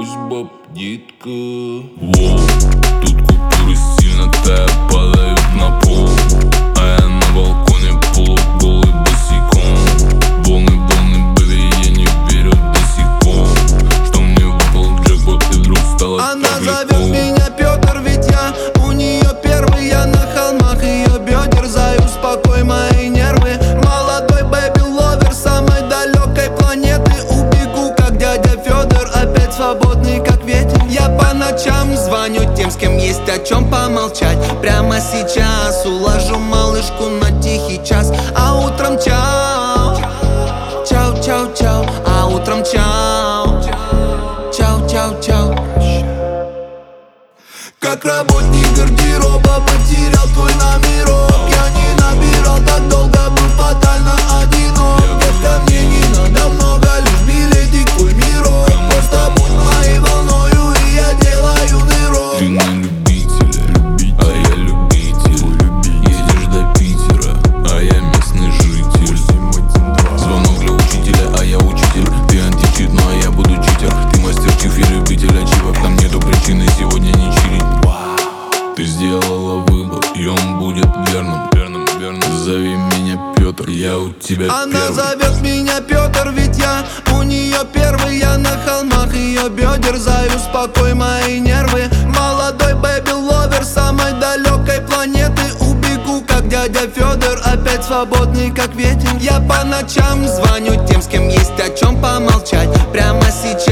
Кузбаб, детка. Воу, тут купюры сильно тая падают на пол, а я на балконе полуголый босиком. Волны, бэби, я не верю до сих пор, что мне выпал джекпот и вдруг стало так легко. Она зовет меня Петр, ведь я у нее первый. Я на холмах ее бедер, заю, успокой мои нервы. Молодой бэби-ловер самой далекой планеты. Убегу, как дядя Федор, опять свободный, как ветер. Я по ночам звоню тем, с кем есть о чем помолчать. Прямо сейчас уложу малышку на тихий час, а утром чау, чау, чау, чау, а утром чау, чау, чау, чау. Как работник гардероба потерял твой номерок. Я не набирал так долго, был фатально одинок. Детка, мне не надо много, лишь билетик твой мирок. Просто будь моей волною, и я делаю нырок. Ты на любителя, а я любитель. Едешь до Питера, а я местный житель. Звонок для учителя, а я учитель. Ты античит, но я буду читер. Ты мастер-чиф, я любитель ачивок. Там нету причины сегодня не чилить. Ты сделала выбор, и он будет верным, верным, верным. Зови меня Петр, я у тебя Она первый. зовет меня Петр, ведь я у нее первый. Я на холмах ее бедер, заю, успокой мои нервы. Молодой бэби-ловер самой далекой планеты. Убегу, как дядя Федор, опять свободный, как ветер. Я по ночам звоню тем, с кем есть о чем помолчать. Прямо сейчас